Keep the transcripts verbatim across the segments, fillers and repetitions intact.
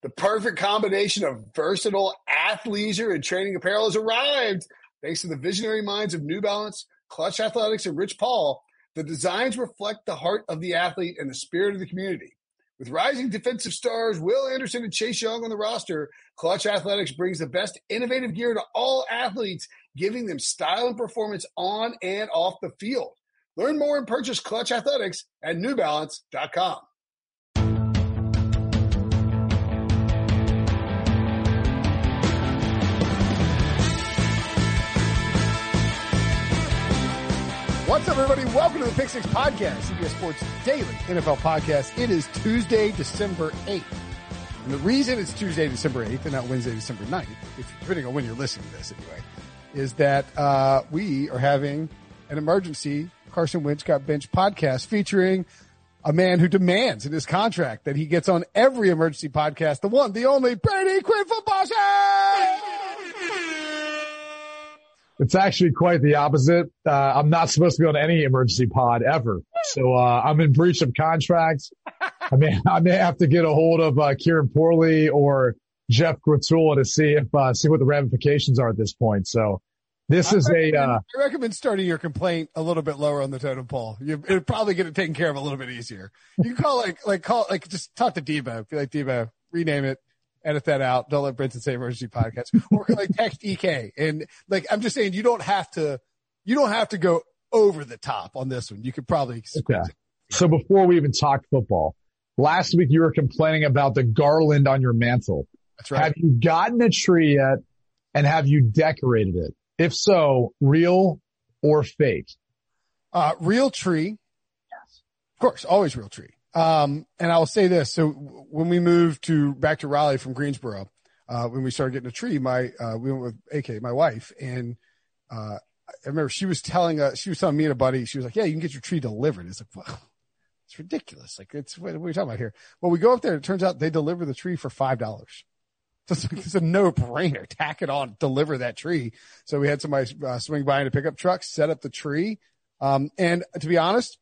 The perfect combination of versatile athleisure and training apparel has arrived. Thanks to the visionary minds of New Balance, Clutch Athletics, and Rich Paul, the designs reflect the heart of the athlete and the spirit of the community. With rising defensive stars Will Anderson and Chase Young on the roster, Clutch Athletics brings the best innovative gear to all athletes, giving them style and performance on and off the field. Learn more and purchase Clutch Athletics at new balance dot com. What's up, everybody? Welcome to the Pick Six Podcast, C B S Sports Daily N F L Podcast. It is Tuesday, December eighth. And the reason it's Tuesday, December eighth, and not Wednesday, December ninth, if, depending on when you're listening to this anyway, is that uh, we are having an emergency Carson Wentz Got Benched podcast featuring a man who demands in his contract that he gets on every emergency podcast, the one, the only, Brady Quinn Football Show! It's actually quite the opposite. Uh, I'm not supposed to be on any emergency pod ever. So, uh, I'm in breach of contract. I may, I may have to get a hold of, uh, Kieran Porley or Jeff Gratula to see if, uh, see what the ramifications are at this point. So this I is a, uh, I recommend starting your complaint a little bit lower on the totem pole. You, it'll probably get it taken care of a little bit easier. You can call like, like call, like just talk to Debo. Be like, Debo, rename it. Edit that out. Don't let Brenton say emergency podcast. Or like text E K. And like, I'm just saying you don't have to, you don't have to go over the top on this one. You could probably. Okay. So before we even talk football, last week you were complaining about the garland on your mantle. That's right. Have you gotten a tree yet? And have you decorated it? If so, real or fake? Uh, real tree. Yes. Of course. Always real tree. Um, and I'll say this. So when we moved to back to Raleigh from Greensboro, uh, when we started getting a tree, my, uh, we went with A K, my wife, and, uh, I remember she was telling us, she was telling me and a buddy, she was like, yeah, you can get your tree delivered. It's like, well, it's ridiculous. Like, it's, what are we talking about here? Well, we go up there and it turns out they deliver the tree for five dollars. So it's, like, it's a no brainer. Tack it on, deliver that tree. So we had somebody uh, swing by in a pickup truck, set up the tree. Um, and to be honest,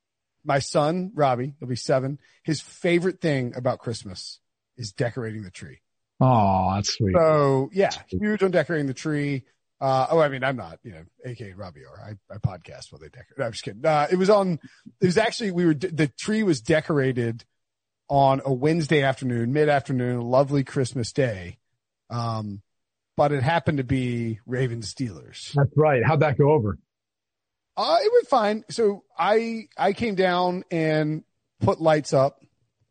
my son, Robbie, he'll be seven. His favorite thing about Christmas is decorating the tree. Oh, that's sweet. So yeah, huge on decorating the tree. Uh, oh, I mean, I'm not, you know, A K and Robbie are. I, I podcast while they decorate. No, I'm just kidding. Uh, it was on, it was actually, we were, the tree was decorated on a Wednesday afternoon, mid-afternoon, lovely Christmas day. Um, but it happened to be Ravens Steelers. That's right. How'd that go over? Uh, it went fine. So I, I came down and put lights up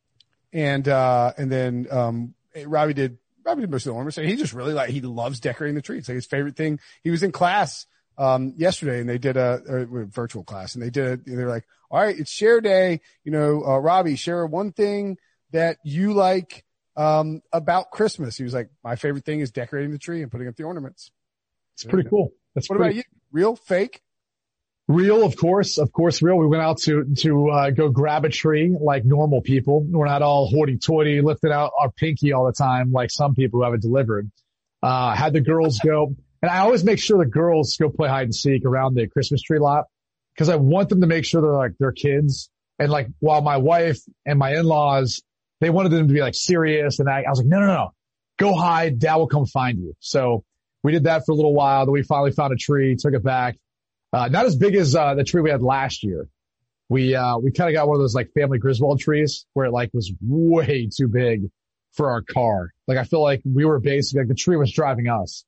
and, uh, and then, um, Robbie did, Robbie did most of the ornaments. And he just really like, he loves decorating the tree. It's like his favorite thing. He was in class, um, yesterday and they did a, a virtual class and they did, a, they're like, all right, it's share day. You know, uh, Robbie, share one thing that you like, um, about Christmas. He was like, my favorite thing is decorating the tree and putting up the ornaments. It's pretty cool. That's what pretty- about you? Real, fake? Real, of course, of course, real. We went out to, to, uh, go grab a tree like normal people. We're not all hoity-toity, lifting out our pinky all the time like some people who have it delivered. Uh, had the girls go, and I always make sure the girls go play hide and seek around the Christmas tree lot because I want them to make sure they're like their kids. And like, while my wife and my in-laws, they wanted them to be like serious. And I, I was like, no, no, no, go hide. Dad will come find you. So we did that for a little while. Then we finally found a tree, took it back. Uh, not as big as, uh, the tree we had last year. We, uh, we kind of got one of those like family Griswold trees where it like was way too big for our car. Like I feel like we were basically like the tree was driving us.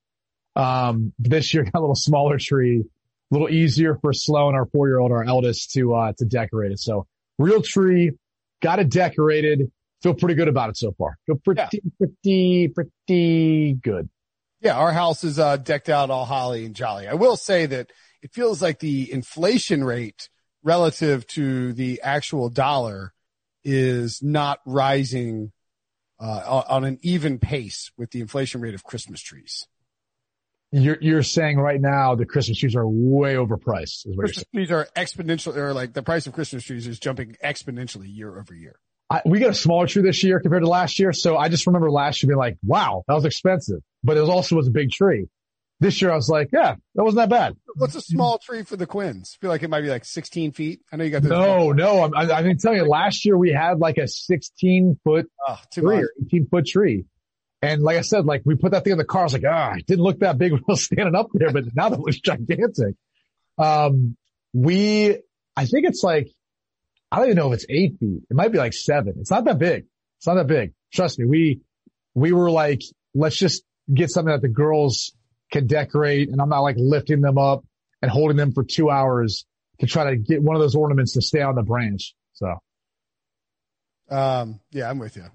Um, this year got a little smaller tree, a little easier for Sloan, our four year old, our eldest to, uh, to decorate it. So real tree, got it decorated. Feel pretty good about it so far. Feel pretty, yeah. pretty, pretty good. Yeah. Our house is, uh, decked out all holly and jolly. I will say that it feels like the inflation rate relative to the actual dollar is not rising uh, on an even pace with the inflation rate of Christmas trees. You're you're saying right now the Christmas trees are way overpriced. Is what Christmas trees are exponential, or like the price of Christmas trees is jumping exponentially year over year. I, we got a smaller tree this year compared to last year, so I just remember last year being like, "Wow, that was expensive," but it was also was a big tree. This year I was like, yeah, that wasn't that bad. What's a small tree for the Quins? I feel like it might be like sixteen feet. I know you got this. No, no. I, I didn't tell you. Last year we had like a sixteen foot oh, tree, or eighteen foot tree. And like I said, like we put that thing in the car. I was like, ah, it didn't look that big when I was standing up there, but now that looks gigantic. Um, we, I think it's like, I don't even know if it's eight feet. It might be like seven. It's not that big. It's not that big. Trust me. We, we were like, let's just get something that the girls can decorate. And I'm not like lifting them up and holding them for two hours to try to get one of those ornaments to stay on the branch. So, um, yeah, I'm with you.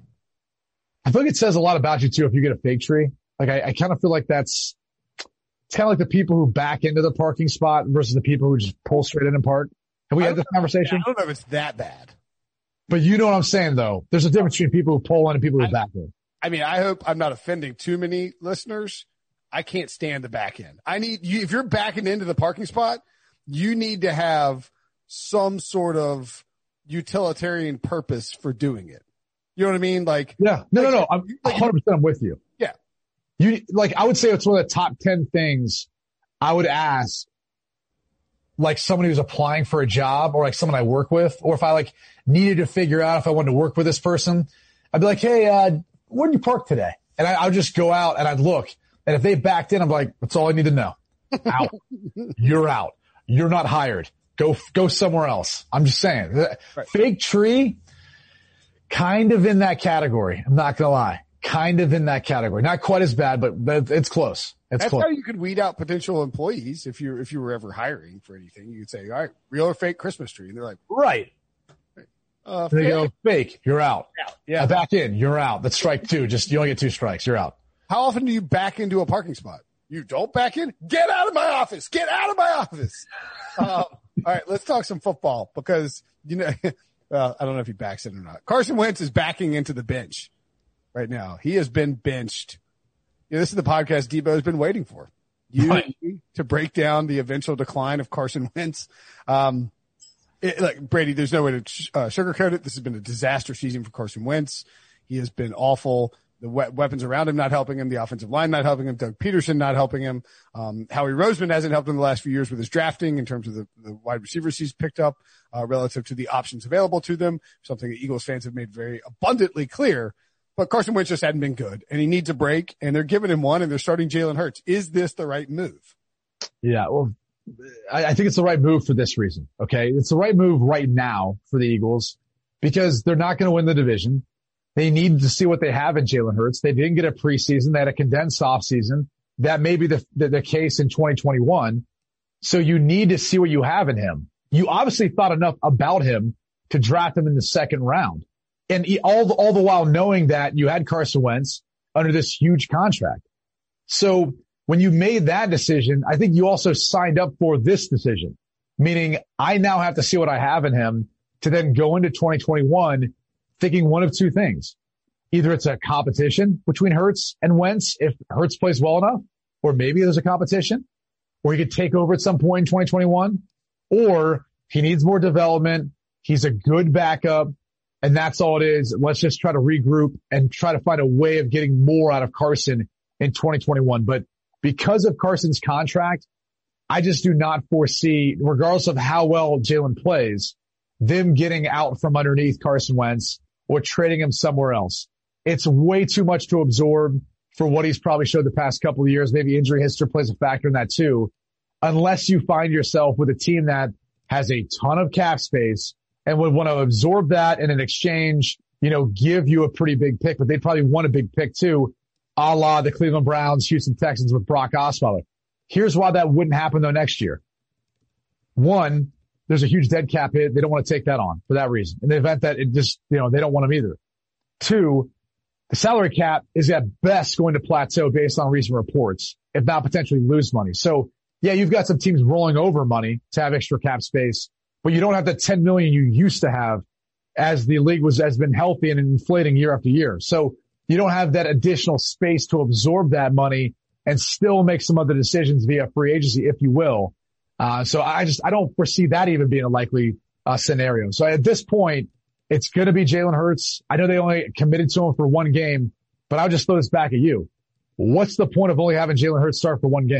I feel like it says a lot about you too if you get a fake tree. Like I, I kind of feel like that's, it's kind of like the people who back into the parking spot versus the people who just pull straight in and park. Have we had this conversation? I don't know if it's that bad. But you know what I'm saying though. There's a difference between people who pull in and people who I, back in. I mean, I hope I'm not offending too many listeners. I can't stand the back end. I need you, if you're backing into the parking spot, you need to have some sort of utilitarian purpose for doing it. You know what I mean? Like, yeah, no, like, no, no. I'm one hundred percent I'm with you. Yeah. You, like, I would say it's one of the top ten things I would ask, like somebody who's applying for a job or like someone I work with, or if I like needed to figure out if I wanted to work with this person, I'd be like, hey, uh, where did you park today? And I, I'd just go out and I'd look. And if they backed in, I'm like, that's all I need to know. Out. You're out. You're not hired. Go, go somewhere else. I'm just saying. Right. Fake tree, kind of in that category. I'm not going to lie. Kind of in that category. Not quite as bad, but, but it's close. It's That's close. how you could weed out potential employees if you if you were ever hiring for anything. You could say, all right, real or fake Christmas tree. And they're like, right. Uh, there you go. Fake. You're out. out. Yeah. Uh, back in. You're out. That's strike two. Just, you only get two strikes. You're out. How often do you back into a parking spot? You don't back in? Get out of my office. Get out of my office. um, all right. Let's talk some football because, you know, well, I don't know if he backs in or not. Carson Wentz is backing into the bench right now. He has been benched. You know, this is the podcast Debo has been waiting for. You right. to break down the eventual decline of Carson Wentz. Um, it, like Brady, there's no way to uh, sugarcoat it. This has been a disaster season for Carson Wentz. He has been awful. The we- weapons around him not helping him. The offensive line not helping him. Doug Peterson not helping him. Um, Howie Roseman hasn't helped him the last few years with his drafting in terms of the, the wide receivers he's picked up, uh, relative to the options available to them. Something that Eagles fans have made very abundantly clear. But Carson Wentz just hadn't been good, and he needs a break, and they're giving him one, and they're starting Jalen Hurts. Is this the right move? Yeah, well, I, I think it's the right move for this reason, okay? It's the right move right now for the Eagles because they're not going to win the division. They need to see what they have in Jalen Hurts. They didn't get a preseason. They had a condensed offseason. That may be the, the, the case in twenty twenty-one. So you need to see what you have in him. You obviously thought enough about him to draft him in the second round. And all the, all the while knowing that you had Carson Wentz under this huge contract. So when you made that decision, I think you also signed up for this decision, meaning I now have to see what I have in him to then go into twenty twenty-one thinking one of two things. Either it's a competition between Hurts and Wentz if Hurts plays well enough, or maybe there's a competition, or he could take over at some point in twenty twenty-one, or he needs more development. He's a good backup. And that's all it is. Let's just try to regroup and try to find a way of getting more out of Carson in twenty twenty-one. But because of Carson's contract, I just do not foresee, regardless of how well Jalen plays, them getting out from underneath Carson Wentz or trading him somewhere else. It's way too much to absorb for what he's probably showed the past couple of years. Maybe injury history plays a factor in that too, unless you find yourself with a team that has a ton of cap space and would want to absorb that and in exchange, you know, give you a pretty big pick, but they'd probably want a big pick too, a la the Cleveland Browns, Houston Texans with Brock Osweiler. Here's why that wouldn't happen though next year. One, there's a huge dead cap hit. They don't want to take that on for that reason. In the event that it just, you know, they don't want them either. Two, the salary cap is at best going to plateau based on recent reports, if not potentially lose money. So yeah, you've got some teams rolling over money to have extra cap space, but you don't have the ten million you used to have as the league was, has been healthy and inflating year after year. So you don't have that additional space to absorb that money and still make some other decisions via free agency, if you will. Uh, so I just, I don't foresee that even being a likely, uh, scenario. So at this point, it's going to be Jalen Hurts. I know they only committed to him for one game, but I'll just throw this back at you. What's the point of only having Jalen Hurts start for one game?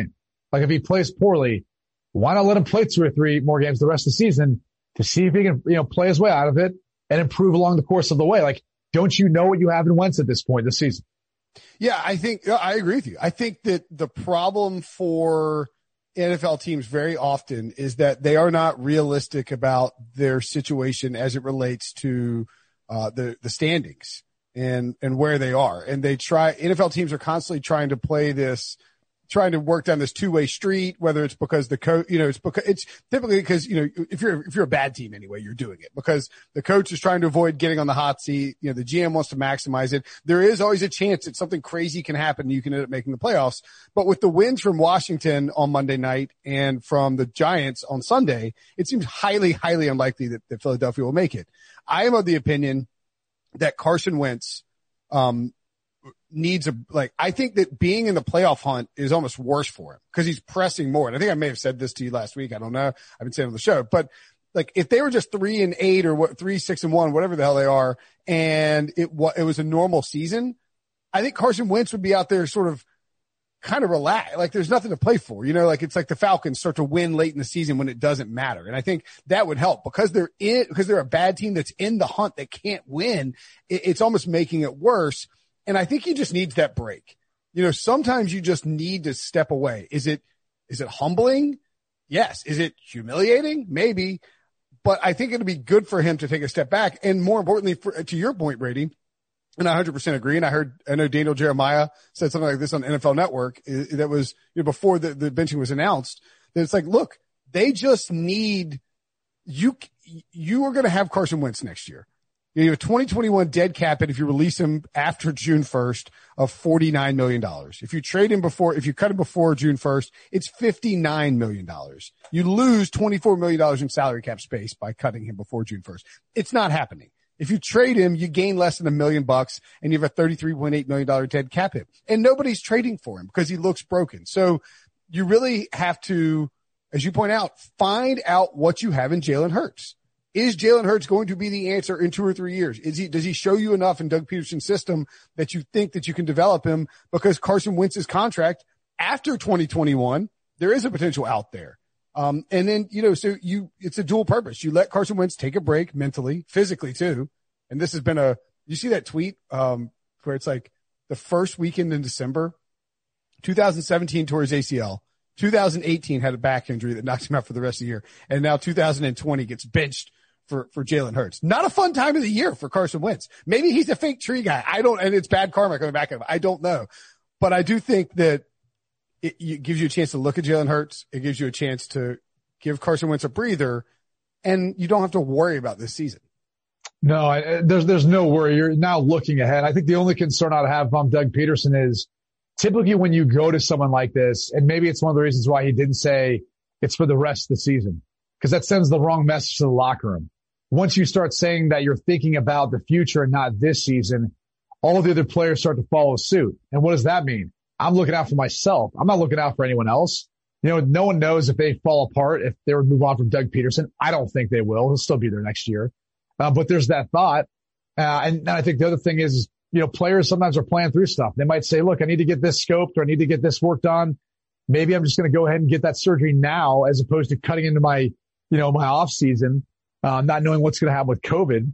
Like if he plays poorly, why not let him play two or three more games the rest of the season to see if he can, you know, play his way out of it and improve along the course of the way? Like, don't you know what you have in Wentz at this point this season? Yeah, I think I agree with you. I think that the problem for N F L teams very often is that they are not realistic about their situation as it relates to uh, the the standings and and where they are. And they try N F L teams are constantly trying to play this, trying to work down this two-way street, whether it's because the coach, you know, it's because it's typically because, you know, if you're, if you're a bad team anyway, you're doing it because the coach is trying to avoid getting on the hot seat. You know, the G M wants to maximize it. There is always a chance that something crazy can happen and you can end up making the playoffs. But with the wins from Washington on Monday night and from the Giants on Sunday, it seems highly, highly unlikely that, that Philadelphia will make it. I am of the opinion that Carson Wentz, um, needs a, like, I think that being in the playoff hunt is almost worse for him because he's pressing more. And I think I may have said this to you last week. I don't know. I've been saying it on the show, but like if they were just three and eight or what, three, six and one, whatever the hell they are, and it was, it was a normal season, I think Carson Wentz would be out there sort of kind of relaxed. Like there's nothing to play for, you know, like it's like the Falcons start to win late in the season when it doesn't matter. And I think that would help because they're in, because they're a bad team that's in the hunt that can't win. It, it's almost making it worse. And I think he just needs that break. You know, sometimes you just need to step away. Is it, is it humbling? Yes. Is it humiliating? Maybe. But I think it'd be good for him to take a step back. And more importantly, for, to your point, Brady, and I one hundred percent agree. And I heard, I know Daniel Jeremiah said something like this on N F L Network that was, you know, before the, the benching was announced, that it's like, look, they just need you. You are going to have Carson Wentz next year. You have a twenty twenty-one dead cap hit if you release him after June first of forty-nine million dollars. If you trade him before, if you cut him before June first, it's fifty-nine million dollars. You lose twenty-four million dollars in salary cap space by cutting him before June first. It's not happening. If you trade him, you gain less than a million bucks and you have a thirty-three point eight million dollars dead cap hit. And nobody's trading for him because he looks broken. So you really have to, as you point out, find out what you have in Jalen Hurts. Is Jalen Hurts going to be the answer in two or three years? Is he, does he show you enough in Doug Peterson's system that you think that you can develop him? Because Carson Wentz's contract after twenty twenty-one, there is a potential out there. Um, and then, you know, so you, it's a dual purpose. You let Carson Wentz take a break mentally, physically too. And this has been a, you see that tweet, um, where it's like the first weekend in December, two thousand seventeen tore his A C L. two thousand eighteen had a back injury that knocked him out for the rest of the year. And now two thousand twenty gets benched for, for Jalen Hurts. Not a fun time of the year for Carson Wentz. Maybe he's a fake tree guy. I don't, and it's bad karma coming back at him. I don't know. But I do think that it, it gives you a chance to look at Jalen Hurts. It gives you a chance to give Carson Wentz a breather, and you don't have to worry about this season. No, I, there's, there's no worry. You're now looking ahead. I think the only concern I'd have if I'm Doug Peterson is typically when you go to someone like this, and maybe it's one of the reasons why he didn't say it's for the rest of the season, because that sends the wrong message to the locker room. Once you start saying that you're thinking about the future and not this season, all the other players start to follow suit. And what does that mean? I'm looking out for myself. I'm not looking out for anyone else. You know, no one knows if they fall apart, if they would move on from Doug Peterson. I don't think they will. He'll still be there next year. Uh, but there's that thought. Uh, and, and I think the other thing is, you know, players sometimes are playing through stuff. They might say, look, I need to get this scoped or I need to get this worked on. Maybe I'm just going to go ahead and get that surgery now as opposed to cutting into my, you know, my off season, uh, not knowing what's going to happen with COVID.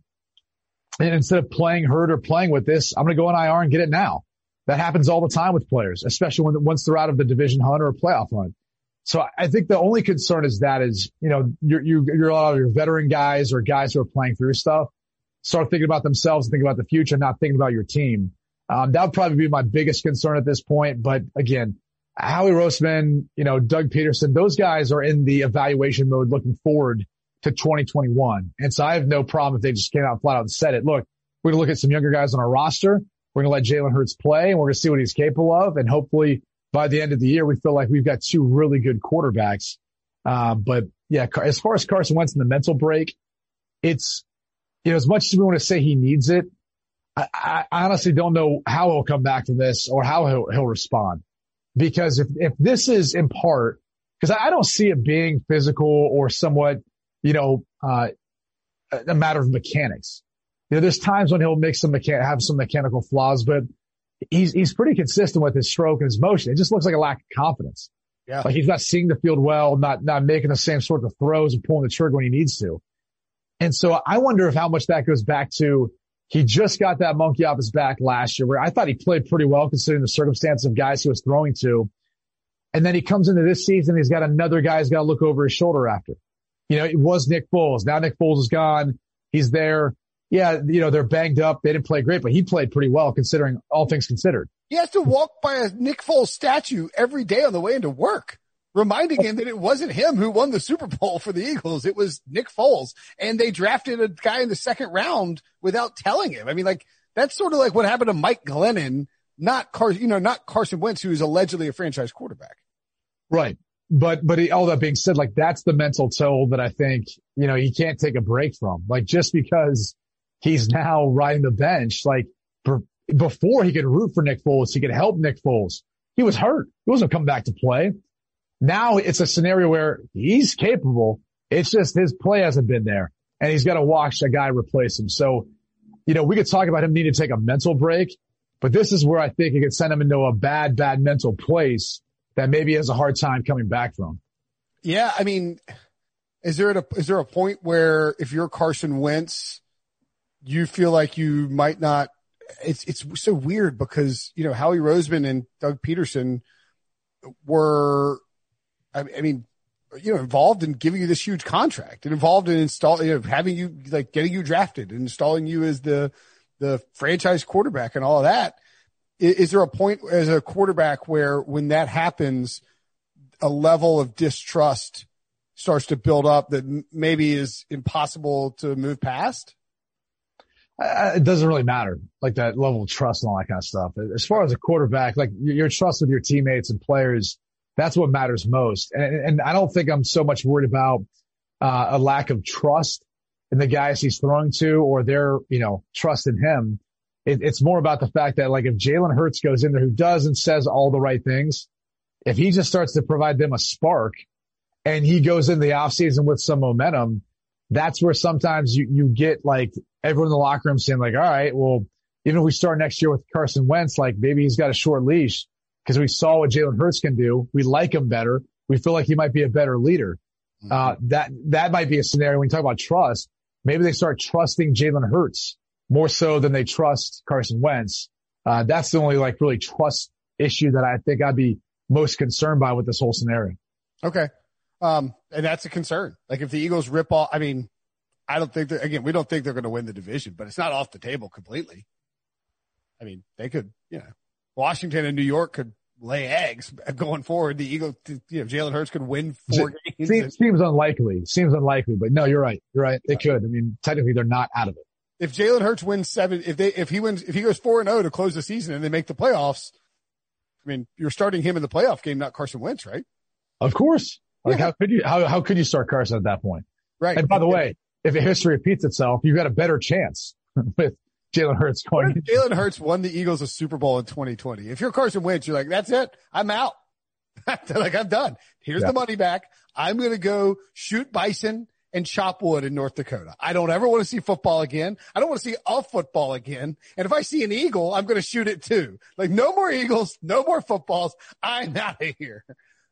And instead of playing hurt or playing with this, I'm going to go on I R and get it now. That happens all the time with players, especially when once they're out of the division hunt or a playoff hunt. So I think the only concern is that is, you know, you're, you, you're a lot of your veteran guys or guys who are playing through stuff start thinking about themselves and thinking about the future, not thinking about your team. Um, that would probably be my biggest concern at this point. But again, Howie Roseman, you know, Doug Peterson, those guys are in the evaluation mode looking forward to twenty twenty-one. And so I have no problem if they just came out flat out and said it. Look, we're going to look at some younger guys on our roster. We're going to let Jalen Hurts play and we're going to see what he's capable of. And hopefully by the end of the year, we feel like we've got two really good quarterbacks. Uh, but yeah, as far as Carson Wentz and the mental break, it's, you know, as much as we want to say he needs it, I, I honestly don't know how he'll come back from this or how he'll, he'll respond. Because if, if this is in part, because I don't see it being physical or somewhat, you know, uh, a matter of mechanics. You know, there's times when he'll make some mechan- have some mechanical flaws, but he's, he's pretty consistent with his stroke and his motion. It just looks like a lack of confidence. Yeah. Like he's not seeing the field well, not, not making the same sort of throws and pulling the trigger when he needs to. And so I wonder if how much that goes back to he just got that monkey off his back last year where I thought he played pretty well considering the circumstances of guys he was throwing to. And then he comes into this season, he's got another guy he's got to look over his shoulder after. You know, it was Nick Foles. Now Nick Foles is gone. He's there. Yeah, you know, they're banged up. They didn't play great, but he played pretty well considering all things considered. He has to walk by a Nick Foles statue every day on the way into work, reminding him that it wasn't him who won the Super Bowl for the Eagles. It was Nick Foles. And they drafted a guy in the second round without telling him. I mean, like, that's sort of like what happened to Mike Glennon, not Car, you know, not Carson Wentz, who is allegedly a franchise quarterback. Right. But, but he, all that being said, like, that's the mental toll that I think, you know, he can't take a break from. Like, just because he's now riding the bench, like, for, before he could root for Nick Foles, he could help Nick Foles. He was hurt. He wasn't coming back to play. Now it's a scenario where he's capable. It's just his play hasn't been there and he's got to watch a guy replace him. So, you know, we could talk about him needing to take a mental break, but this is where I think it could send him into a bad, bad mental place that maybe he has a hard time coming back from. Yeah. I mean, is there a, is there a point where if you're Carson Wentz, you feel like you might not, it's, it's so weird because, you know, Howie Roseman and Doug Peterson were, I mean, you know, involved in giving you this huge contract and involved in installing, you know, having you, like, getting you drafted and installing you as the, the franchise quarterback and all of that. Is, is there a point as a quarterback where when that happens, a level of distrust starts to build up that m- maybe is impossible to move past? Uh, it doesn't really matter, like that level of trust and all that kind of stuff. As far as a quarterback, like your trust with your teammates and players, that's what matters most. And, and I don't think I'm so much worried about uh, a lack of trust in the guys he's throwing to or their, you know, trust in him. It, it's more about the fact that, like, if Jalen Hurts goes in there who does and says all the right things, if he just starts to provide them a spark and he goes in the offseason with some momentum, that's where sometimes you, you get, like, everyone in the locker room saying, like, all right, well, even if we start next year with Carson Wentz, like, maybe he's got a short leash because we saw what Jalen Hurts can do. We like him better. We feel like he might be a better leader. Mm-hmm. Uh, that, that might be a scenario when you talk about trust. Maybe they start trusting Jalen Hurts more so than they trust Carson Wentz. Uh, that's the only, like, really trust issue that I think I'd be most concerned by with this whole scenario. Okay. Um, and that's a concern. Like, if the Eagles rip off, I mean, I don't think that, again, we don't think they're going to win the division, but it's not off the table completely. I mean, they could, you know, Washington and New York could lay eggs going forward. The Eagles, you know, Jalen Hurts could win four it games. Seems, seems unlikely. Seems unlikely, but no, you're right. You're right. They could. I mean, technically they're not out of it. If Jalen Hurts wins seven, if they, if he wins, if he goes four and oh to close the season and they make the playoffs, I mean, you're starting him in the playoff game, not Carson Wentz, right? Of course. Like, yeah. how could you, how, how could you start Carson at that point? Right. And by the way, if history repeats itself, you've got a better chance with Jalen Hurts going. What if Jalen Hurts won the Eagles a Super Bowl in twenty twenty? If you're Carson Wentz, you're like, that's it. I'm out. Like, I'm done. Here's yeah. the money back. I'm going to go shoot bison and chop wood in North Dakota. I don't ever want to see football again. I don't want to see a football again. And if I see an eagle, I'm going to shoot it too. Like, no more Eagles, no more footballs. I'm out of here.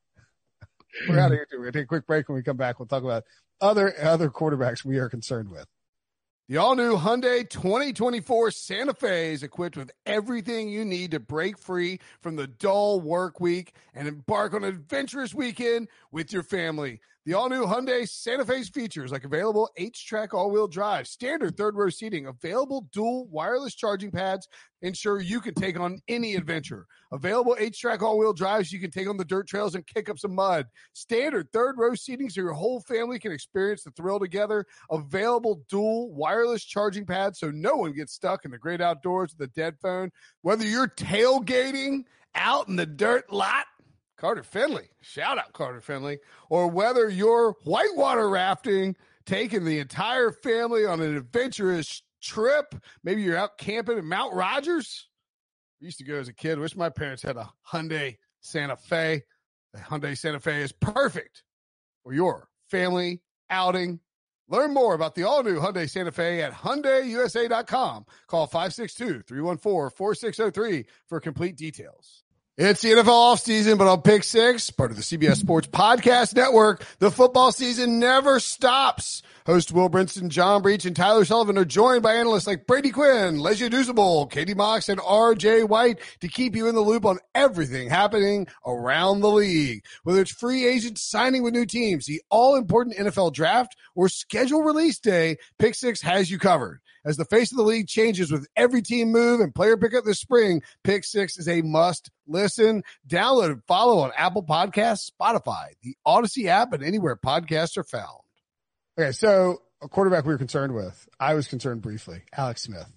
We're out of here too. We're going to take a quick break. When we come back, we'll talk about other, other quarterbacks we are concerned with. The all-new Hyundai twenty twenty-four Santa Fe is equipped with everything you need to break free from the dull work week and embark on an adventurous weekend with your family. The all-new Hyundai Santa Fe's features like available H-Track all-wheel drive, standard third-row seating, available dual wireless charging pads, ensure you can take on any adventure. Available H-Track all-wheel drives so you can take on the dirt trails and kick up some mud. Standard third-row seating so your whole family can experience the thrill together. Available dual wireless charging pads so no one gets stuck in the great outdoors with a dead phone. Whether you're tailgating out in the dirt lot, Carter Finley, shout out Carter Finley, or whether you're whitewater rafting, taking the entire family on an adventurous trip, maybe you're out camping at Mount Rogers. I used to go as a kid. Wish my parents had a Hyundai Santa Fe. The Hyundai Santa Fe is perfect for your family outing. Learn more about the all-new Hyundai Santa Fe at Hyundai U S A dot com. Call five six two, three one four, four six zero three for complete details. It's the N F L offseason, but on Pick Six, part of the C B S Sports Podcast Network, the football season never stops. Host Will Brinson, John Breach, and Tyler Sullivan are joined by analysts like Brady Quinn, Lesia Douzable, Katie Mox, and R J White to keep you in the loop on everything happening around the league. Whether it's free agents signing with new teams, the all-important N F L draft, or schedule release day, Pick Six has you covered. As the face of the league changes with every team move and player pickup this spring, Pick Six is a must listen. Download and follow on Apple Podcasts, Spotify, the Odyssey app, and anywhere podcasts are found. Okay, so a quarterback we were concerned with, I was concerned briefly, Alex Smith.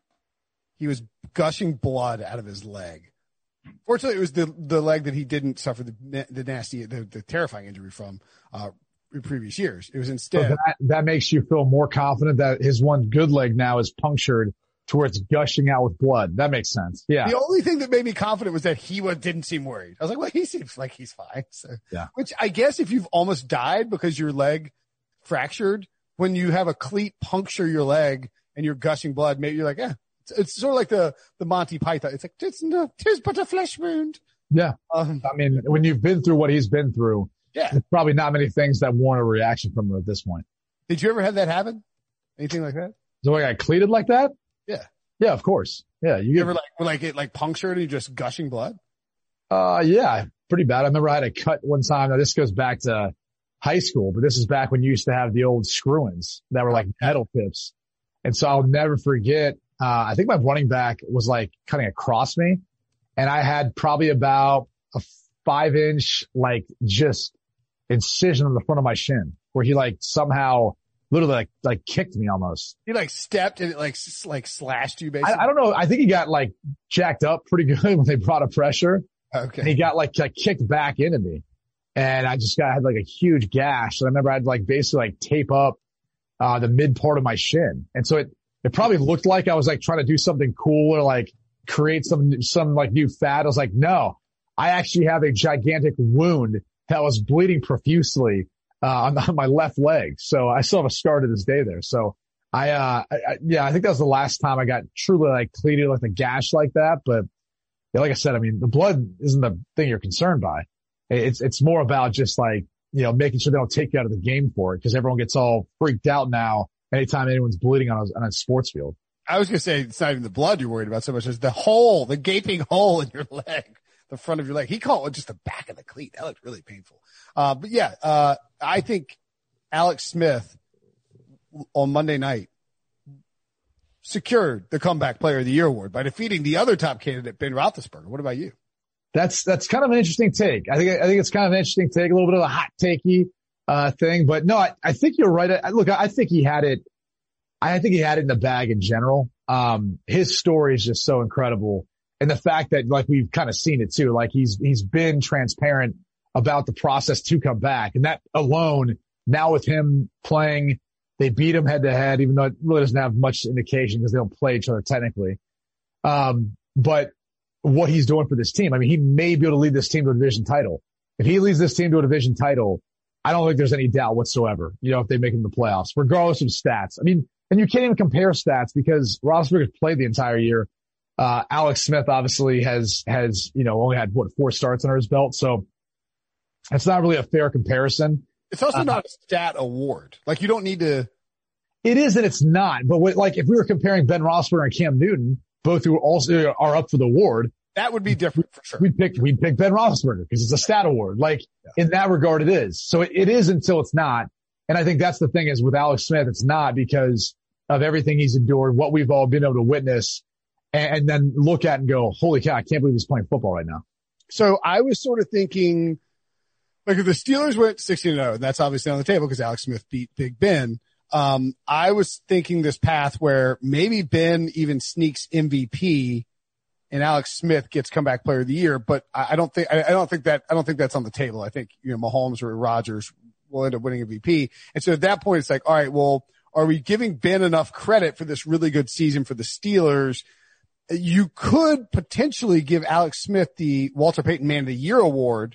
He was gushing blood out of his leg. Fortunately, it was the the leg that he didn't suffer the the nasty, the, the terrifying injury from uh, in previous years. It was instead. So that, that makes you feel more confident that his one good leg now is punctured to where it's gushing out with blood. That makes sense. Yeah. The only thing that made me confident was that he was, didn't seem worried. I was like, well, he seems like he's fine. So, yeah. Which I guess if you've almost died because your leg fractured, when you have a cleat puncture your leg and you're gushing blood, maybe you're like, yeah, it's, it's sort of like the, the Monty Python. It's like, it's no, tis but a flesh wound. Yeah. Um, I mean, when you've been through what he's been through, yeah, there's probably not many things that warrant a reaction from him at this point. Did you ever have that happen? Anything like that? So I got cleated like that? Yeah. Yeah, of course. Yeah. You, You get, ever like, like it like punctured and you're just gushing blood? uh, yeah, pretty bad. I remember I had a cut one time. Now this goes back to high school, but this is back when you used to have the old screw-ins that were like metal tips. And so I'll never forget, uh, I think my running back was like cutting across me, and I had probably about a five inch, like just incision on the front of my shin where he like somehow literally like, like kicked me almost. He like stepped and it like, s- like slashed you basically. I, I don't know. I think he got like jacked up pretty good when they brought a pressure. Okay. And he got like, like kicked back into me. And I just got, I had like a huge gash. And I remember I had like basically like tape up, uh, the mid part of my shin. And so it, it probably looked like I was like trying to do something cool or like create some, some like new fad. I was like, no, I actually have a gigantic wound that was bleeding profusely, uh, on, on my left leg. So I still have a scar to this day there. So I, uh, I, I, yeah, I think that was the last time I got truly like cleated with a gash like that. But yeah, like I said, I mean, the blood isn't the thing you're concerned by. It's, it's more about just like, you know, making sure they don't take you out of the game for it, because everyone gets all freaked out now anytime anyone's bleeding on a, on a sports field. I was going to say it's not even the blood you're worried about so much as the hole, the gaping hole in your leg, the front of your leg. He called it just the back of the cleat. That looked really painful. Uh, but yeah, uh, I think Alex Smith on Monday night secured the Comeback Player of the Year award by defeating the other top candidate, Ben Roethlisberger. What about you? That's, that's kind of an interesting take. I think, I think it's kind of an interesting take, a little bit of a hot takey, uh, thing, but no, I, I think you're right. I, look, I think he had it. I think he had it in the bag in general. Um, his story is just so incredible. And the fact that like we've kind of seen it too, like he's, he's been transparent about the process to come back. And that alone, now with him playing, they beat him head to head, even though it really doesn't have much indication because they don't play each other technically. Um, but what he's doing for this team, I mean, he may be able to lead this team to a division title. If he leads this team to a division title, I don't think there's any doubt whatsoever, you know, if they make it in the playoffs, regardless of stats. I mean, and you can't even compare stats because Roethlisberger played the entire year. Uh, Alex Smith obviously has, has, you know, only had what, four starts under his belt. So it's not really a fair comparison. It's also uh, not a stat award. Like you don't need to. It is and it's not. But what, like if we were comparing Ben Roethlisberger and Cam Newton, both who also are up for the award, that would be different for sure. We'd pick, we'd pick Ben Roethlisberger because it's a stat award. Like yeah. In that regard, it is. So it, it is until it's not. And I think that's the thing is with Alex Smith, it's not because of everything he's endured, what we've all been able to witness, and, and then look at and go, holy cow, I can't believe he's playing football right now. So I was sort of thinking, like if the Steelers went sixteen and oh, and that's obviously on the table because Alex Smith beat Big Ben. Um, I was thinking this path where maybe Ben even sneaks M V P and Alex Smith gets Comeback Player of the Year, but I, I don't think, I, I don't think that, I don't think that's on the table. I think, you know, Mahomes or Rodgers will end up winning M V P. And so at that point, it's like, all right, well, are we giving Ben enough credit for this really good season for the Steelers? You could potentially give Alex Smith the Walter Payton Man of the Year award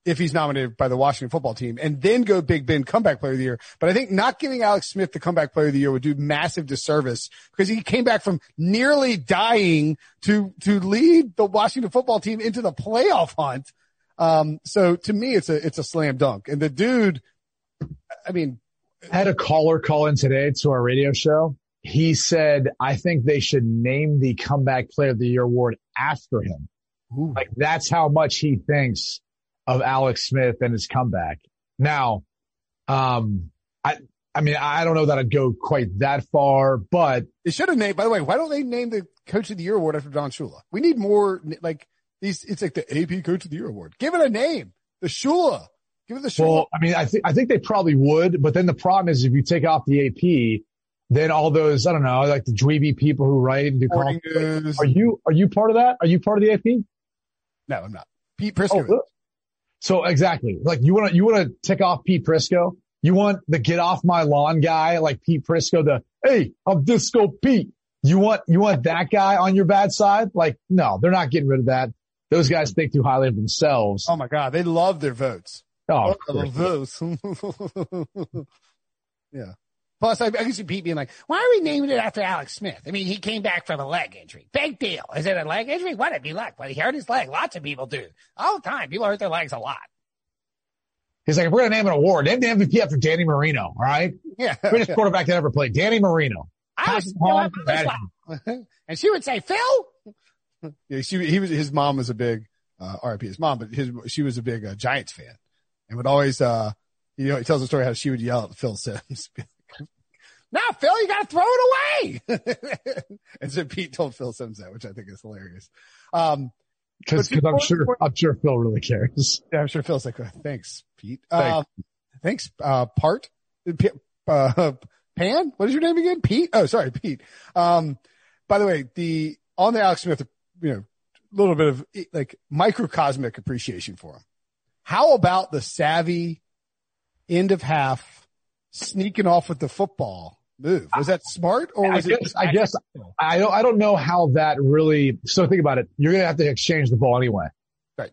if he's nominated by the Washington football team, and then go Big Ben comeback player of the year. But I think not giving Alex Smith the comeback player of the year would do massive disservice because he came back from nearly dying to, to lead the Washington football team into the playoff hunt. Um, so to me, it's a, it's a slam dunk. And the dude, I mean, I had a caller call in today to our radio show. He said, I think they should name the comeback player of the year award after him. Ooh. Like that's how much he thinks of Alex Smith and his comeback. Now, um, I, I mean, I don't know that I'd go quite that far, but they should have named, by the way, why don't they name the coach of the year award after Don Shula? We need more, like these, it's like the A P coach of the year award. Give it a name. The Shula. Give it the Shula. Well, I mean, I think, I think they probably would, but then the problem is if you take off the A P, then all those, I don't know, like the dweeby people who write and do comments. Are you, are you part of that? Are you part of the A P? No, I'm not. Pete Prisco. Oh, so exactly. Like you want to, you want to tick off Pete Prisco. You want the get off my lawn guy like Pete Prisco, the, hey, I'm Disco Pete. You want, you want that guy on your bad side? Like, no, they're not getting rid of that. Those guys think too highly of themselves. Oh my God. They love their votes. Oh, oh votes. Yeah. Plus, I, I can see Pete being like, why are we naming it after Alex Smith? I mean, he came back from a leg injury. Big deal. Is it a leg injury? What did he luck? Well, he hurt his leg. Lots of people do. All the time. People hurt their legs a lot. He's like, if we're going to name an award, name the M V P after Danny Marino, all right? Yeah. Greatest quarterback that ever played, Danny Marino. I was home, and she would say, Phil? Yeah, she, he was, his mom was a big, uh, R I P his mom, but his, she was a big, uh, Giants fan and would always, uh, you know, he tells the story how she would yell at Phil Simms. Now, Phil, you got to throw it away. And so Pete told Phil Simms that, which I think is hilarious. Um, cause, cause I'm sure, I'm sure Phil really cares. Yeah, I'm sure Phil's like, oh, thanks, Pete. Thanks. Uh, thanks, uh, Part, uh, Pan, what is your name again? Pete? Oh, sorry, Pete. Um, by the way, the, on the Alex Smith, you know, a little bit of like microcosmic appreciation for him. How about the savvy end of half sneaking off with the football move? Was that smart or was I it? Guess, I guess I don't, I don't know how that really, so think about it. You're going to have to exchange the ball anyway. Right.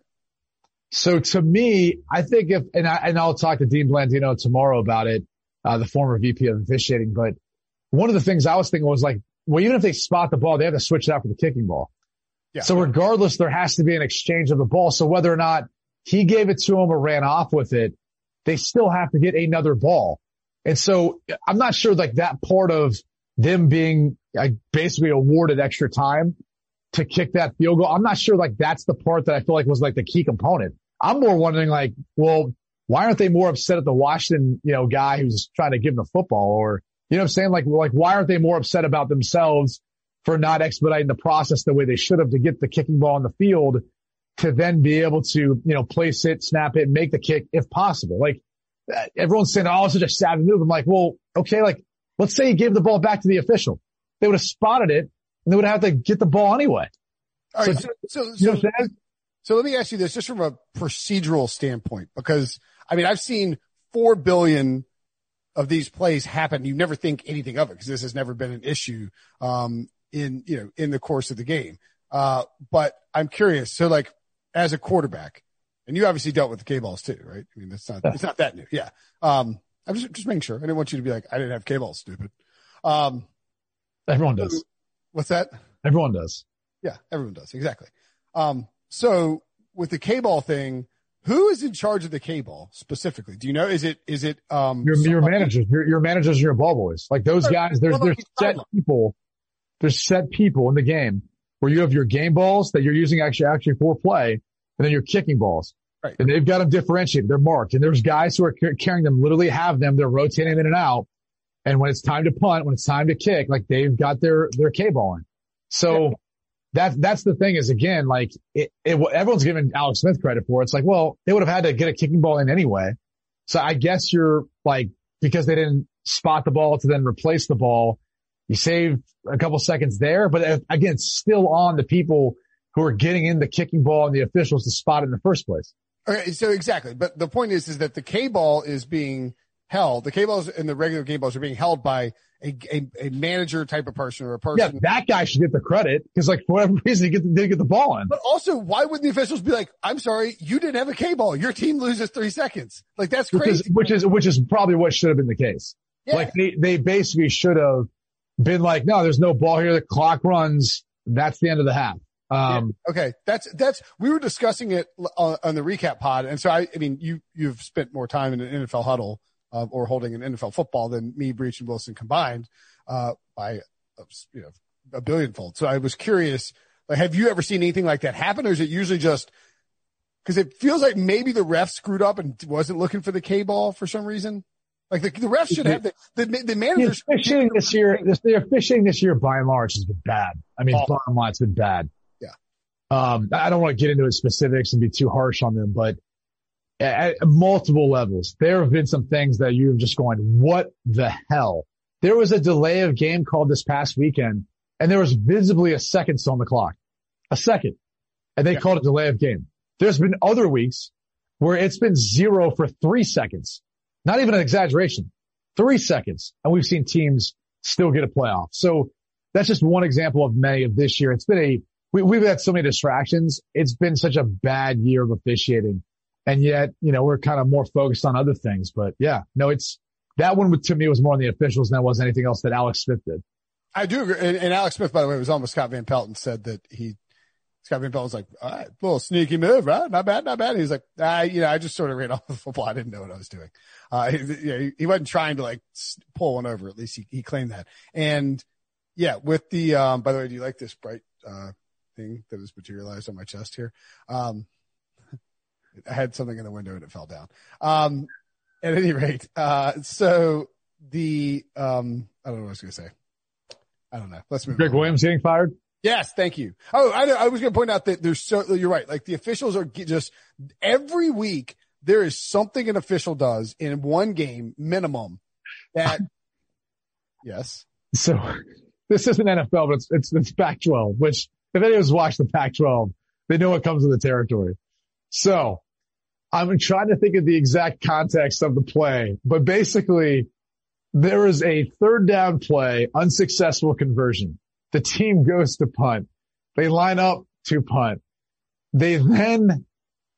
So to me, I think if, and I, and I'll talk to Dean Blandino tomorrow about it, uh, the former V P of officiating, but one of the things I was thinking was like, well, even if they spot the ball, they have to switch it out for the kicking ball. Yeah. So regardless, there has to be an exchange of the ball. So whether or not he gave it to him or ran off with it, they still have to get another ball. And so I'm not sure like that part of them being like, basically awarded extra time to kick that field goal. I'm not sure like that's the part that I feel like was like the key component. I'm more wondering like, well, why aren't they more upset at the Washington, you know, guy who's trying to give them the football or, you know what I'm saying? Like, like why aren't they more upset about themselves for not expediting the process the way they should have to get the kicking ball on the field to then be able to, you know, place it, snap it, make the kick if possible. Like, everyone's saying, oh, it's such a savvy move. I'm like, well, okay, like, let's say you gave the ball back to the official. They would have spotted it and they would have to get the ball anyway. All right. So, so, so, you know what I'm saying? So let me ask you this just from a procedural standpoint, because I mean, I've seen four billion of these plays happen. You never think anything of it because this has never been an issue, um, in, you know, in the course of the game. Uh, but I'm curious. So like as a quarterback, and you obviously dealt with the K-balls too, right? I mean, that's not, it's not that new. Yeah. Um, I'm just, just making sure. I didn't want you to be like, I didn't have K-balls, stupid. Um, everyone does. What's that? Everyone does. Yeah, everyone does. Exactly. Um, so with the K-ball thing, who is in charge of the K-ball specifically? Do you know? Is it, is it, um, your, your managers, your, your managers, your ball boys, like those guys, there's, there's set people, there's set people in the game where you have your game balls that you're using actually, actually for play. And then your kicking balls. Right. And they've got them differentiated. They're marked. And there's guys who are carrying them, literally have them. They're rotating in and out. And when it's time to punt, when it's time to kick, like they've got their, their K-ball in. So yeah. that's, that's the thing is again, like it, it, everyone's giving Alex Smith credit for it. It's like, well, they would have had to get a kicking ball in anyway. So I guess you're like, because they didn't spot the ball to then replace the ball, you save a couple seconds there. But again, it's still on the people who are getting in the kicking ball and the officials to spot it in the first place. Okay, so exactly. But the point is, is that the K-ball is being held. The K-balls and the regular game balls are being held by a, a, a manager type of person or a person. Yeah, that guy should get the credit because, like, for whatever reason, he get the, didn't get the ball in. But also, why wouldn't the officials be like, I'm sorry, you didn't have a K-ball. Your team loses three seconds. Like, that's crazy. Which is, which is, which is probably what should have been the case. Yeah. Like, they, they basically should have been like, no, there's no ball here. The clock runs. That's the end of the half. Um, yeah. Okay. That's, that's, we were discussing it on, on the recap pod. And so I, I mean, you, you've spent more time in an N F L huddle, uh, or holding an N F L football than me, Breach, and Wilson combined, uh, by, you know, a billionfold. So I was curious, like, have you ever seen anything like that happen, or is it usually just, cause it feels like maybe the ref screwed up and wasn't looking for the K ball for some reason? Like the, the refs should have the, the, the managers. The officiating this year, this, the officiating this year by and large has been bad. I mean, oh. bottom line, it's been bad. Yeah. Um, I don't want to get into the specifics and be too harsh on them, but at, at multiple levels, there have been some things that you're just going, what the hell? There was a delay of game called this past weekend, and there was visibly a second still on the clock. A second. And they yeah. called it delay of game. There's been other weeks where it's been zero for three seconds. Not even an exaggeration. Three seconds. And we've seen teams still get a playoff. So that's just one example of many of this year. It's been a, we, we've had so many distractions. It's been such a bad year of officiating. And yet, you know, we're kind of more focused on other things. But yeah, no, it's, that one to me was more on the officials than it was anything else that Alex Smith did. I do agree. And, and Alex Smith, by the way, was on with Scott Van Pelt and said that he, Scott Van Pelt was like, all right, little sneaky move, right? Not bad, not bad. And he's like, ah, you know, I just sort of ran off the football. I didn't know what I was doing. Uh, he, you know, he, he wasn't trying to like pull one over. At least he, he claimed that. And yeah, with the, um, by the way, do you like this bright, uh, thing that has materialized on my chest here? Um, I had something in the window and it fell down. Um, at any rate, uh, so the, um, I don't know what I was going to say. I don't know. Let's move Greg on. Williams getting fired? Yes, thank you. Oh, I, I was going to point out that there's so, you're right. Like the officials are just every week there is something an official does in one game minimum that, yes. So this isn't N F L, but it's, it's, it's Pac twelve, which if anyone's watched the Pac twelve, they know what comes with the territory. So I'm trying to think of the exact context of the play, but basically there is a third down play, unsuccessful conversion. The team goes to punt. They line up to punt. They then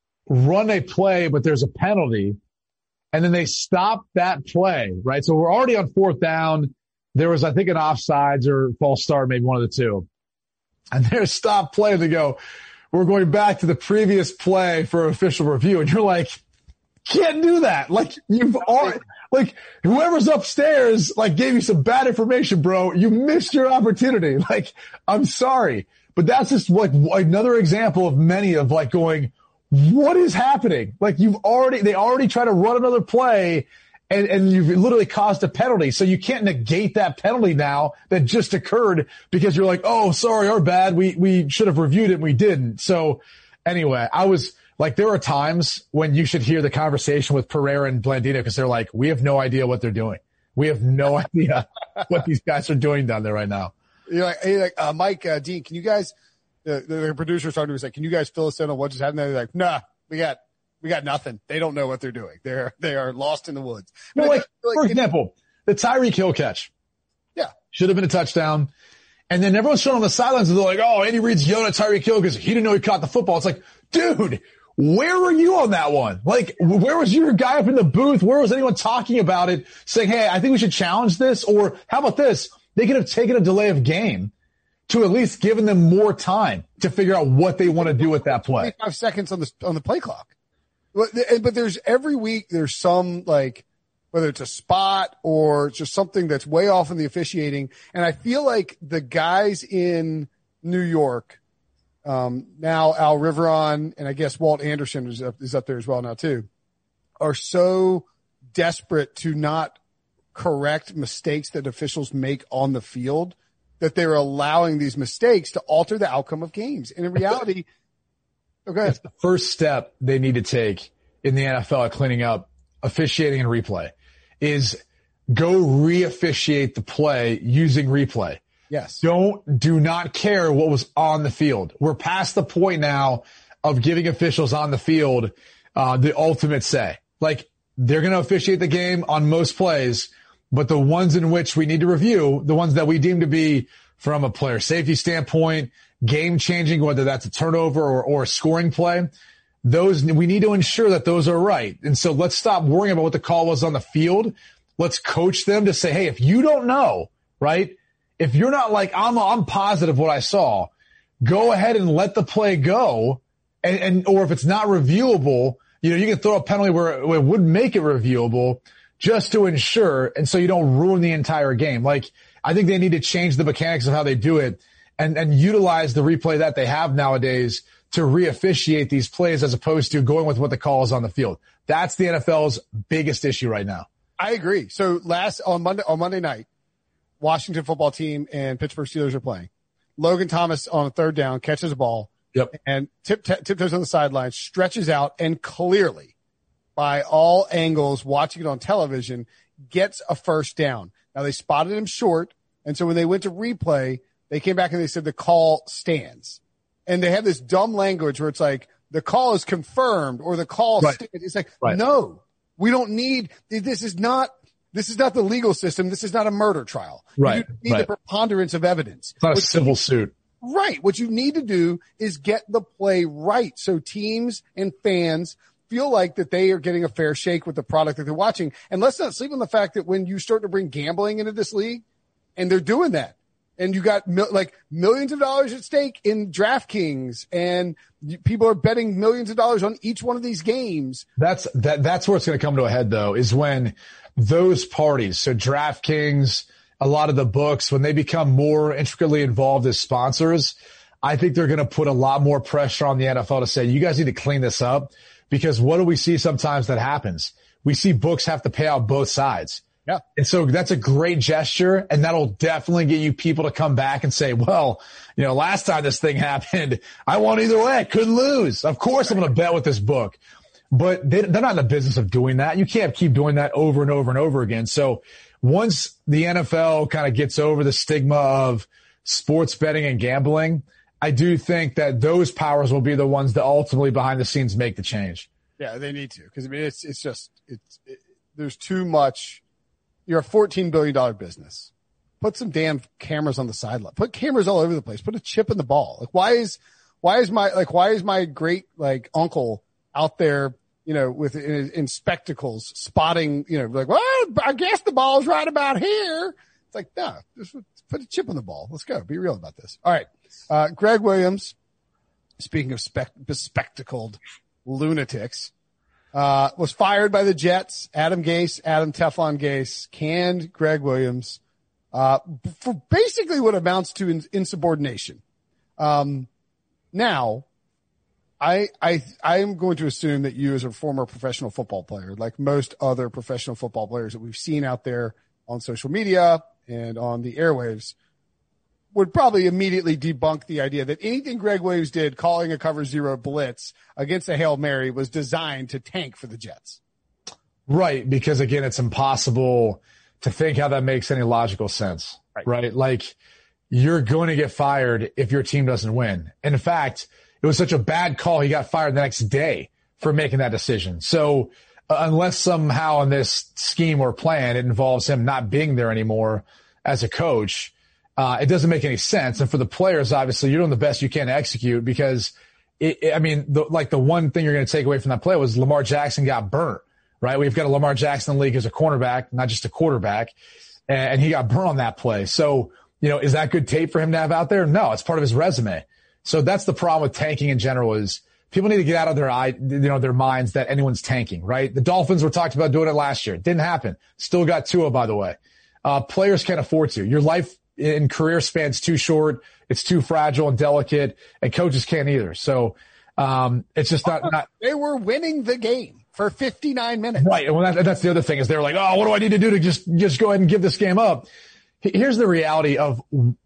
run a play, but there's a penalty. And then they stop that play, right? So we're already on fourth down. There was, I think, an offsides or false start, maybe one of the two. And there's stop play. They go, we're going back to the previous play for official review. And you're like, can't do that. Like you've already, like whoever's upstairs, like gave you some bad information, bro. You missed your opportunity. Like, I'm sorry, but that's just like another example of many of like going, what is happening? Like you've already, they already try to run another play and, and you've literally caused a penalty. So you can't negate that penalty now that just occurred because you're like, oh, sorry, our bad. We, we should have reviewed it and we didn't. So anyway, I was, like, there are times when you should hear the conversation with Pereira and Blandino because they're like, we have no idea what they're doing. We have no idea what these guys are doing down there right now. You're like, hey, like uh, Mike, uh, Dean, can you guys, the, the producer started to say, can you guys fill us in on what just happened? They're like, nah, we got, we got nothing. They don't know what they're doing. They're, they are lost in the woods. Well, like, like, for example, the Tyreek Hill catch. Yeah. Should have been a touchdown. And then everyone's showing on the sidelines and they're like, oh, Andy Reid's yelling at Tyreek Hill because he didn't know he caught the football. It's like, dude, where were you on that one? Like, where was your guy up in the booth? Where was anyone talking about it, saying, hey, I think we should challenge this? Or how about this? They could have taken a delay of game to at least given them more time to figure out what they want to do with that play. twenty-five seconds on the, on the play clock. But, but there's every week there's some like, whether it's a spot or just something that's way off in the officiating. And I feel like the guys in New York, Um, now Al Riveron and I guess Walt Anderson is up, is up there as well now too, are so desperate to not correct mistakes that officials make on the field that they're allowing these mistakes to alter the outcome of games. And in reality, okay. It's the first step they need to take in the N F L at cleaning up officiating and replay is go re-officiate the play using replay. Yes. Don't, do not care what was on the field. We're past the point now of giving officials on the field, uh, the ultimate say. Like, they're going to officiate the game on most plays. but the ones in which we need to review, the ones that we deem to be from a player safety standpoint, game changing, whether that's a turnover or, or a scoring play, those, we need to ensure that those are right. And so let's stop worrying about what the call was on the field. Let's coach them to say, hey, if you don't know, right? If you're not like, I'm, I'm positive what I saw, go ahead and let the play go. And, and, or if it's not reviewable, you know, you can throw a penalty where it would make it reviewable just to ensure. And so you don't ruin the entire game. Like, I think they need to change the mechanics of how they do it and, and utilize the replay that they have nowadays to re-officiate these plays as opposed to going with what the call is on the field. That's the N F L's biggest issue right now. I agree. So last on Monday, on Monday night, Washington football team and Pittsburgh Steelers are playing. Logan Thomas on a third down catches a ball. Yep. And tip, t- tiptoes on the sideline, stretches out, and clearly, by all angles, watching it on television, gets a first down. Now, they spotted him short, and so when they went to replay, they came back and they said the call stands. And they have this dumb language where it's like, the call is confirmed or the call right. stands. It's like, right. no, we don't need – this is not – This is not the legal system. This is not a murder trial. Right. You need right. the preponderance of evidence. It's not what a civil you, suit. Right. What you need to do is get the play right so teams and fans feel like that they are getting a fair shake with the product that they're watching. And let's not sleep on the fact that when you start to bring gambling into this league, and they're doing that, and you got mil- like millions of dollars at stake in DraftKings, and you, people are betting millions of dollars on each one of these games. That's that. That's where it's going to come to a head, though, is when those parties, so DraftKings, a lot of the books, when they become more intricately involved as sponsors, I think they're going to put a lot more pressure on the N F L to say, you guys need to clean this up, because what do we see sometimes that happens? We see books have to pay out both sides. Yeah. And so that's a great gesture, and that'll definitely get you people to come back and say, well, you know, last time this thing happened, I won either way. I couldn't lose. Of course I'm going to bet with this book. But they, they're not in the business of doing that. You can't keep doing that over and over and over again. So once the N F L kind of gets over the stigma of sports betting and gambling, I do think that those powers will be the ones that ultimately behind the scenes make the change. Yeah, they need to. Because, I mean, it's it's just it's it, there's too much. You're a fourteen billion dollars business. Put some damn cameras on the sideline. Put cameras all over the place. Put a chip in the ball. Like, why is why is my like why is my great like uncle out there, you know, with in, in spectacles, spotting, you know, like, well, I guess the ball's right about here. It's like, no, just put a chip on the ball. Let's go. Be real about this. All right. Uh, Greg Williams, speaking of spec- bespectacled lunatics, uh, was fired by the Jets. Adam Gase, Adam Teflon Gase, canned Greg Williams, uh, for basically what amounts to in- insubordination. Um, now, I, I, I am going to assume that you, as a former professional football player, like most other professional football players that we've seen out there on social media and on the airwaves, would probably immediately debunk the idea that anything Greg Williams did, calling a cover zero blitz against a Hail Mary, was designed to tank for the Jets. Right. Because again, it's impossible to think how that makes any logical sense. Right. right? Like, you're going to get fired if your team doesn't win. And in fact, it was such a bad call, he got fired the next day for making that decision. So uh, unless somehow in this scheme or plan it involves him not being there anymore as a coach, uh, it doesn't make any sense. And for the players, obviously, you're doing the best you can to execute, because, it, it, I mean, the, like the one thing you're going to take away from that play was Lamar Jackson got burnt, right? We've got a Lamar Jackson in the league as a cornerback, not just a quarterback, and, and he got burnt on that play. So, you know, is that good tape for him to have out there? No, it's part of his resume. So that's the problem with tanking in general, is people need to get out of their eye, you know, their minds that anyone's tanking, right? The Dolphins were talked about doing it last year. It didn't happen. Still got Tua, by the way. Uh, players can't afford to. Your life in career span's too short. It's too fragile and delicate, and coaches can't either. So, um, it's just not, not. They were winning the game for fifty-nine minutes. Right. And well, that, that's the other thing, is they're like, oh, what do I need to do to just, just go ahead and give this game up? Here's the reality of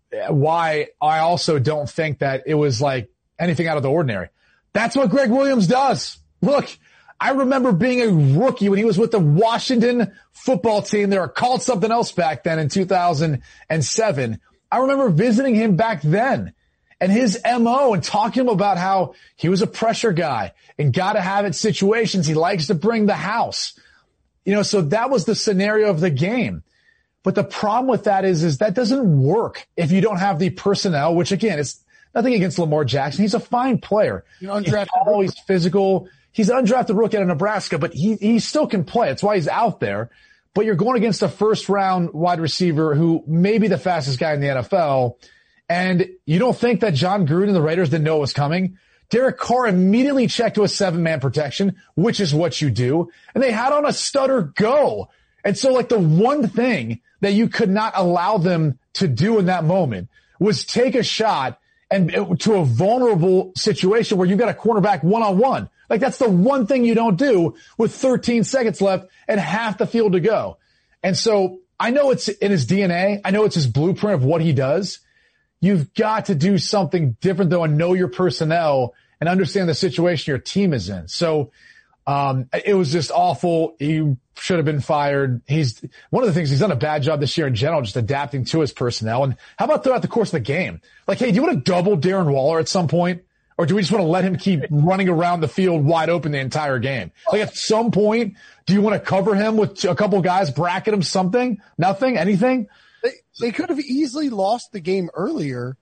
why I also don't think that it was like anything out of the ordinary. That's what Greg Williams does. Look, I remember being a rookie when he was with the Washington football team. They were called something else back then in two thousand seven. I remember visiting him back then, and his M O, and talking about how he was a pressure guy and got to have it situations. He likes to bring the house. You know, so that was the scenario of the game. But the problem with that is, is that doesn't work if you don't have the personnel, which again, it's nothing against Lamar Jackson. He's a fine player. You know, undrafted, he's always physical. He's an undrafted rookie out of Nebraska, but he, he still can play. That's why he's out there. But you're going against a first round wide receiver who may be the fastest guy in the N F L. And you don't think that John Gruden and the Raiders didn't know it was coming? Derek Carr immediately checked to a seven man protection, which is what you do. And they had on a stutter go. And so like the one thing that you could not allow them to do in that moment was take a shot and to a vulnerable situation where you've got a cornerback one on one. Like that's the one thing you don't do with thirteen seconds left and half the field to go. And so I know it's in his D N A. I know it's his blueprint of what he does. You've got to do something different though and know your personnel and understand the situation your team is in. So, um, it was just awful. He should have been fired. He's one of the things he's done a bad job this year in general, just adapting to his personnel. And how about throughout the course of the game? Like, hey, do you want to double Darren Waller at some point? Or do we just want to let him keep running around the field wide open the entire game? Like at some point, do you want to cover him with a couple guys, bracket him something? Nothing? Anything? They, they could have easily lost the game earlier.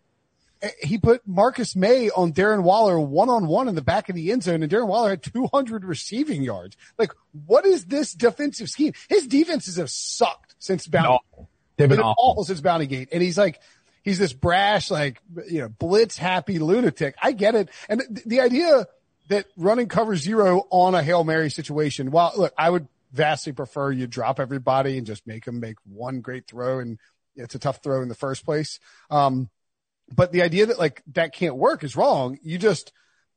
He put Marcus May on Darren Waller one-on-one in the back of the end zone, and Darren Waller had two hundred receiving yards. Like, what is this defensive scheme? His defenses have sucked since Bounty. No, they've been, been awful. awful since Bounty Gate. And he's like, he's this brash, like, you know, blitz-happy lunatic. I get it. And th- the idea that running cover zero on a Hail Mary situation, while, look, I would vastly prefer you drop everybody and just make them make one great throw, and it's a tough throw in the first place. Um, But the idea that like that can't work is wrong. You just,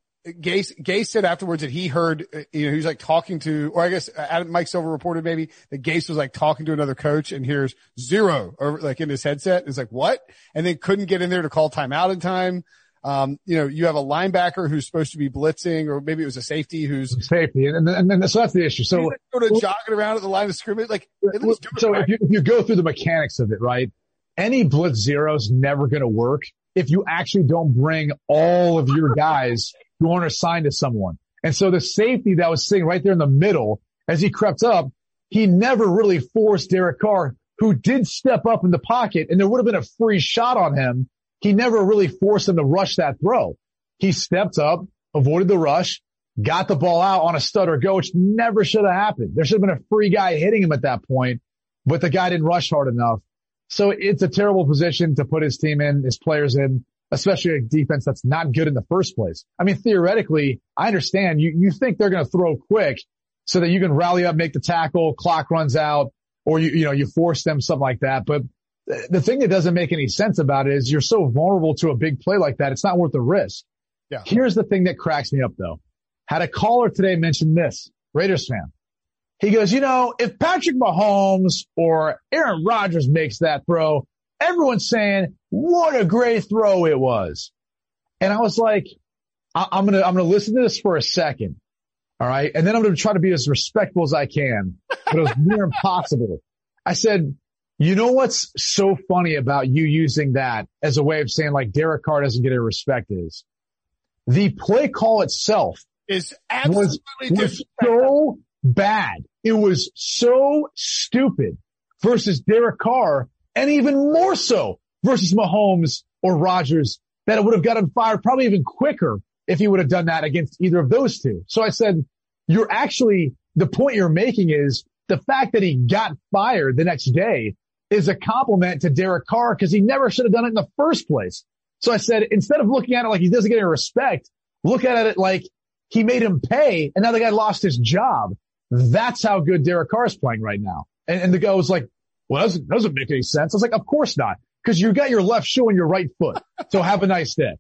Gase, Gase said afterwards that he heard, you know, he was like talking to, or I guess Adam, Mike Silver reported maybe that Gase was like talking to another coach and hears zero or like in his headset. It's like, what? And then couldn't get in there to call timeout in time. Um, you know, you have a linebacker who's supposed to be blitzing, or maybe it was a safety who's safety. And then, and then so that's the issue. So like sort of jogging around at the line of scrimmage, like, at least do it so right. if you, if you go through the mechanics of it, right? Any blitz zero is never going to work if you actually don't bring all of your guys who aren't assigned to someone. And so the safety that was sitting right there in the middle, as he crept up, he never really forced Derek Carr, who did step up in the pocket, and there would have been a free shot on him. He never really forced him to rush that throw. He stepped up, avoided the rush, got the ball out on a stutter go, which never should have happened. There should have been a free guy hitting him at that point, but the guy didn't rush hard enough. So it's a terrible position to put his team in, his players in, especially a defense that's not good in the first place. I mean, theoretically, I understand you, you think they're going to throw quick so that you can rally up, make the tackle, clock runs out, or you, you know, you force them, something like that. But the thing that doesn't make any sense about it is you're so vulnerable to a big play like that. It's not worth the risk. Yeah. Here's the thing that cracks me up though. Had a caller today mention this, Raiders fan. He goes, you know, if Patrick Mahomes or Aaron Rodgers makes that throw, everyone's saying, what a great throw it was. And I was like, I- I'm going to, I'm going to listen to this for a second. All right. And then I'm going to try to be as respectful as I can, but it was near impossible. I said, you know, what's so funny about you using that as a way of saying like Derek Carr doesn't get any respect is the play call itself is absolutely was, was so bad. It was so stupid versus Derek Carr, and even more so versus Mahomes or Rodgers, that it would have gotten fired probably even quicker if he would have done that against either of those two. So I said, you're actually, the point you're making is the fact that he got fired the next day is a compliment to Derek Carr because he never should have done it in the first place. So I said, instead of looking at it like he doesn't get any respect, look at it like he made him pay and now the guy lost his job. That's how good Derek Carr is playing right now. And, and the guy was like, well, that doesn't, doesn't make any sense. I was like, of course not, because you got your left shoe and your right foot. So have a nice day.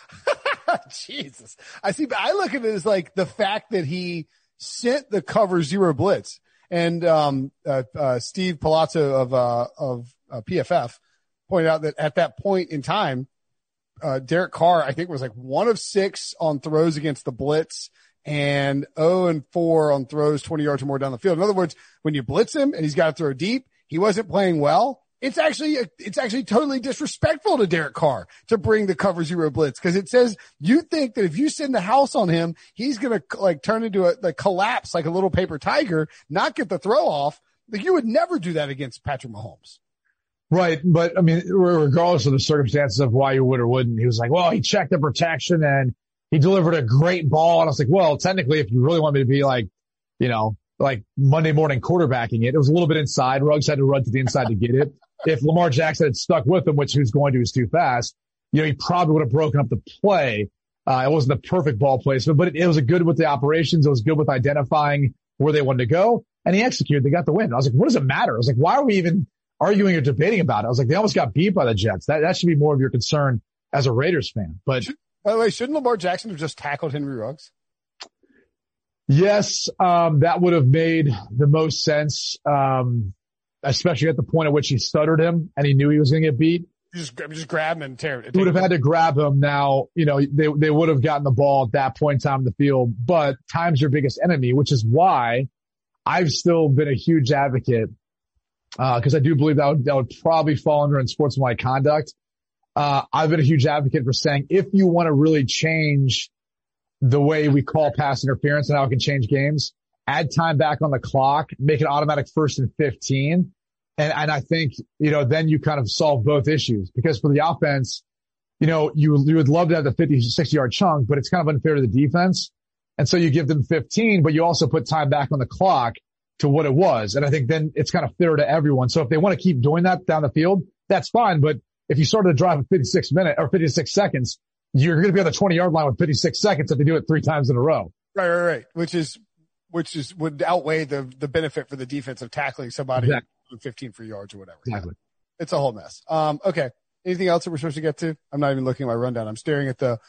Jesus. I see, but I look at it as like the fact that he sent the cover zero blitz. And, um, uh, uh, Steve Palazzo of, uh, of, uh, P F F pointed out that at that point in time, uh, Derek Carr, I think was like one of six on throws against the blitz and oh and four on throws twenty yards or more down the field. In other words, when you blitz him and he's got to throw deep, he wasn't playing well. It's actually, it's actually totally disrespectful to Derek Carr to bring the cover zero blitz, because it says you think that if you send the house on him, he's going to like turn into a like collapse like a little paper tiger, not get the throw off. Like you would never do that against Patrick Mahomes. Right. But I mean, regardless of the circumstances of why you would or wouldn't, he was like, well, he checked the protection and he delivered a great ball. And I was like, well, technically, if you really want me to be like, you know, like Monday morning quarterbacking it, it was a little bit inside. Ruggs had to run to the inside to get it. If Lamar Jackson had stuck with him, which he was going to, is too fast, you know, he probably would have broken up the play. Uh, it wasn't the perfect ball placement, but it, it was a good with the operations. It was good with identifying where they wanted to go, and he executed. They got the win. I was like, what does it matter? I was like, why are we even arguing or debating about it? I was like, they almost got beat by the Jets. That, that should be more of your concern as a Raiders fan. But by the way, shouldn't Lamar Jackson have just tackled Henry Ruggs? Yes, um, that would have made the most sense, um, especially at the point at which he stuttered him and he knew he was going to get beat. You just, just grab him and tear it. He would have had to grab him. Now, you know, they, they would have gotten the ball at that point in time in the field, but time's your biggest enemy, which is why I've still been a huge advocate, uh, cause I do believe that would, that would probably fall under unsportsmanlike conduct. Uh, I've been a huge advocate for saying if you want to really change the way we call pass interference and how it can change games, add time back on the clock, make it automatic first and fifteen. And, and I think, you know, then you kind of solve both issues, because for the offense, you know, you, you would love to have the fifty, sixty yard chunk, but it's kind of unfair to the defense. And so you give them fifteen, but you also put time back on the clock to what it was. And I think then it's kind of fair to everyone. So if they want to keep doing that down the field, that's fine. But if you started to drive at fifty-six minutes or fifty-six seconds, you're going to be on the twenty yard line with fifty-six seconds if they do it three times in a row. Right, right, right. Which is, which is, would outweigh the, the benefit for the defense of tackling somebody exactly. fifteen for yards or whatever. Exactly. It's a whole mess. Um, okay. Anything else that we're supposed to get to? I'm not even looking at my rundown. I'm staring at the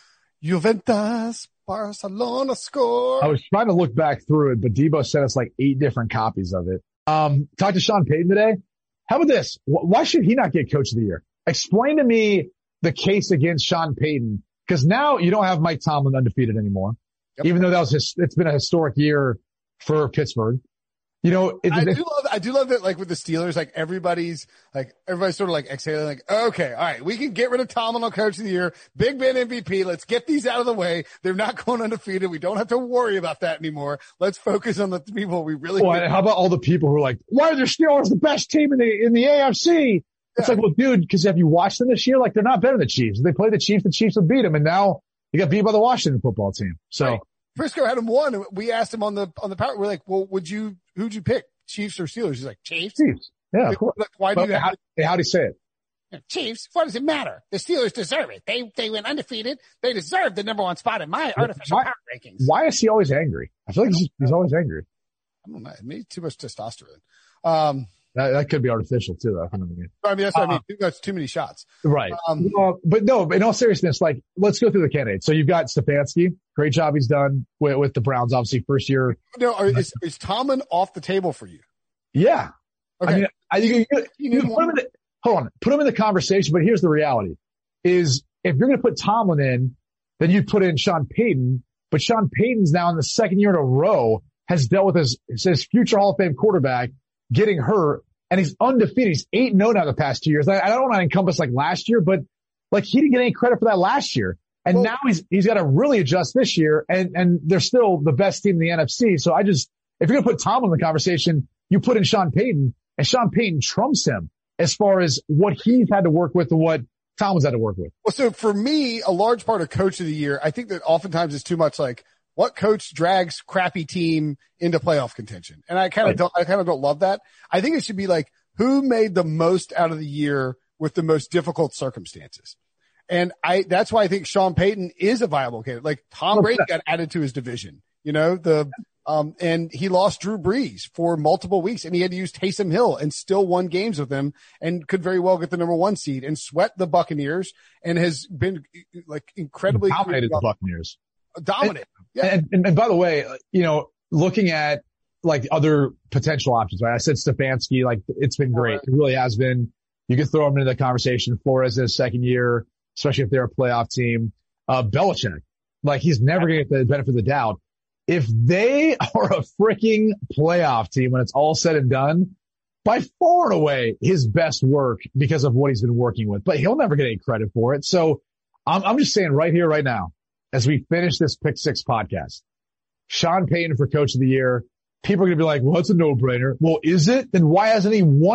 Juventus Barcelona score. I was trying to look back through it, but Debo sent us like eight different copies of it. Um, talked to Sean Payton today. How about this? Why should he not get coach of the year? Explain to me the case against Sean Payton, because now you don't have Mike Tomlin undefeated anymore, yep. even though that was his, it's been a historic year for Pittsburgh. You know, it, I it, do love, I do love that, like with the Steelers, like everybody's like, everybody's sort of like exhaling, like, okay, all right, we can get rid of Tomlin on coach of the year, Big Ben M V P. Let's get these out of the way. They're not going undefeated. We don't have to worry about that anymore. Let's focus on the people we really. Well, how about all the people who are like, why are the Steelers the best team in the, in the A F C? It's yeah. like, well, dude, because have you watched them this year? Like, they're not better than the Chiefs. If they play the Chiefs, the Chiefs would beat them. And now they got beat by the Washington football team. So right. Frisco had him one. We asked him on the, on the power. We're like, well, would you, who'd you pick? Chiefs or Steelers? He's like, Chiefs. Chiefs. Yeah, of course. Why do you how, have to, how do you say it? Chiefs? What does it matter? The Steelers deserve it. They, they went undefeated. They deserve the number one spot in my artificial why, power rankings. Why is he always angry? I feel like he's, he's always angry. I don't know. Maybe too much testosterone. Um, That, that could be artificial too, though. I mean, that's what uh, I mean. That's too many shots. Right. Um, uh, but no, in all seriousness, like, let's go through the candidates. So you've got Stefanski. Great job he's done with, with the Browns, obviously first year. No, are, is, is Tomlin off the table for you? Yeah. Okay. I mean, I, you, you, you, you put him in the, hold on, put him in the conversation, but here's the reality is if you're going to put Tomlin in, then you put in Sean Payton, but Sean Payton's now in the second year in a row has dealt with his, his future Hall of Fame quarterback getting hurt. And he's undefeated. He's eight and oh now the past two years. I, I don't want to encompass like last year, but like he didn't get any credit for that last year. And well, now he's, he's got to really adjust this year. And, and they're still the best team in the N F C. So I just, if you're going to put Tomlin in the conversation, you put in Sean Payton, and Sean Payton trumps him as far as what he's had to work with and what Tomlin's had to work with. Well, so for me, a large part of coach of the year, I think that oftentimes it's too much like, what coach drags crappy team into playoff contention? And I kind of don't, I kind of don't love that. I think it should be like, who made the most out of the year with the most difficult circumstances? And I, that's why I think Sean Payton is a viable candidate. Like Tom Brady got added to his division, you know, the, um, and he lost Drew Brees for multiple weeks and he had to use Taysom Hill and still won games with him and could very well get the number one seed and sweat the Buccaneers and has been like incredibly dominated the Buccaneers. Dominant. Yeah. And, and, and by the way, you know, looking at like other potential options, right? I said Stefanski, like it's been great. It really has been. You can throw him into the conversation. Flores in his second year, especially if they're a playoff team. Uh, Belichick, like he's never going to get the benefit of the doubt. If they are a freaking playoff team when it's all said and done, by far and away his best work because of what he's been working with, but he'll never get any credit for it. So I'm, I'm just saying right here, right now, as we finish this Pick Six podcast, Sean Payton for coach of the year, people are going to be like, well, it's a no-brainer. Well, is it? Then why hasn't he won it?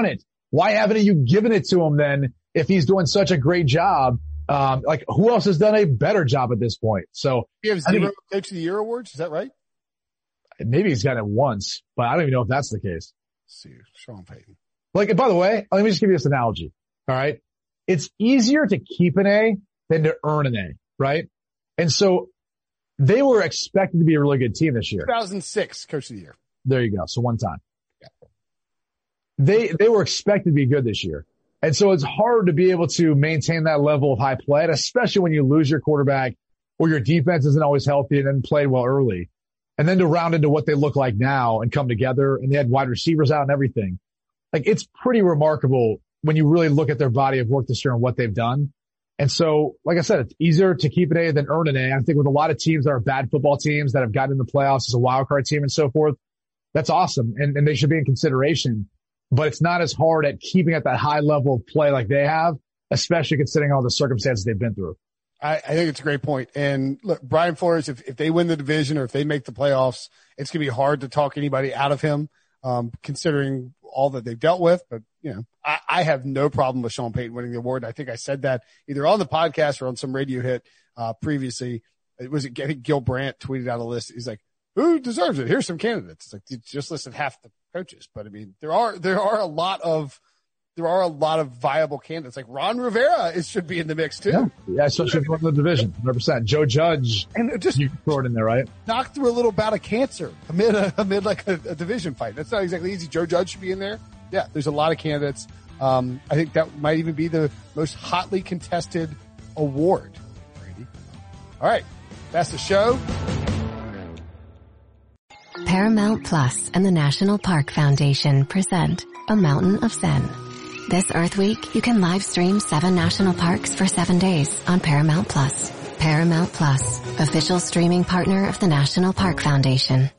Why haven't you given it to him then if he's doing such a great job? Um, like who else has done a better job at this point? So he has zero Coach of the Year awards. Is that right? Maybe he's gotten it once, but I don't even know if that's the case. Let's see, Sean Payton. Like, by the way, let me just give you this analogy. All right. It's easier to keep an A than to earn an A, right? And so they were expected to be a really good team this year. two thousand six Coach of the Year. There you go. So one time. Yeah. They, they were expected to be good this year. And so it's hard to be able to maintain that level of high play, and especially when you lose your quarterback or your defense isn't always healthy and then played well early. And then to round into what they look like now and come together, and they had wide receivers out and everything. Like, it's pretty remarkable when you really look at their body of work this year and what they've done. And so, like I said, it's easier to keep an A than earn an A. I think with a lot of teams that are bad football teams that have gotten in the playoffs as a wild card team and so forth, that's awesome. And, and they should be in consideration. But it's not as hard at keeping at that high level of play like they have, especially considering all the circumstances they've been through. I, I think it's a great point. And look, Brian Flores, if, if they win the division or if they make the playoffs, it's going to be hard to talk anybody out of him, um, considering all that they've dealt with. But, you know, I, I have no problem with Sean Payton winning the award. I think I said that either on the podcast or on some radio hit, uh, previously. It was, I think Gil Brandt tweeted out a list. He's like, who deserves it? Here's some candidates. It's like, you just listed half the coaches, but I mean, there are, there are a lot of, there are a lot of viable candidates. Like Ron Rivera is, should be in the mix too. Yeah, yeah, especially from the division, one hundred percent. Joe Judge, and just you can throw it in there, right? Knocked through a little bout of cancer amid a, amid like a, a division fight. That's not exactly easy. Joe Judge should be in there. Yeah, there's a lot of candidates. Um, I think that might even be the most hotly contested award. Brady. All right, that's the show. Paramount Plus and the National Park Foundation present A Mountain of Zen. This Earth Week, you can live stream seven national parks for seven days on Paramount Plus. Paramount Plus, official streaming partner of the National Park Foundation.